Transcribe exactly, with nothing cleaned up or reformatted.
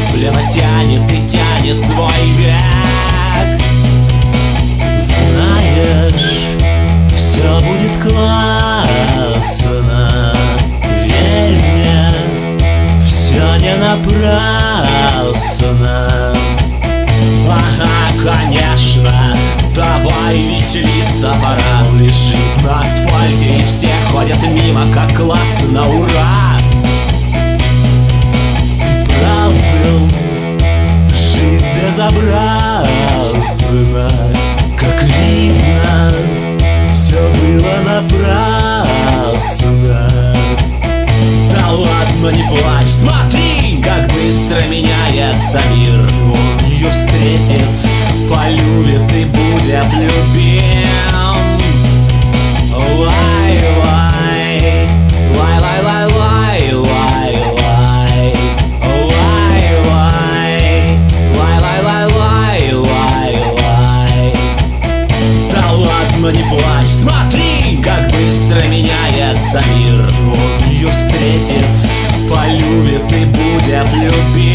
Слева тянет и тянет свой век. Знаешь, все будет классно, верь мне, все не напрасно. Ага, конечно, давай веселиться пора. Он лежит на асфальте и все ходят мимо, как классно, ура! Ты прав был, жизнь безобразна. Как видно, все было напрасно. Да ладно, не плачь, смотри, как быстро меняется мир. Он ее встретит, полюбит и будет любим. Лай, лай, лай, лай, лай, лай, лай, лай, лай, лай, лай, лай, лай, лай, лай. Да ладно, не плачь, смотри, как быстро меняется мир. Он ее встретит, полюбит и будет любим.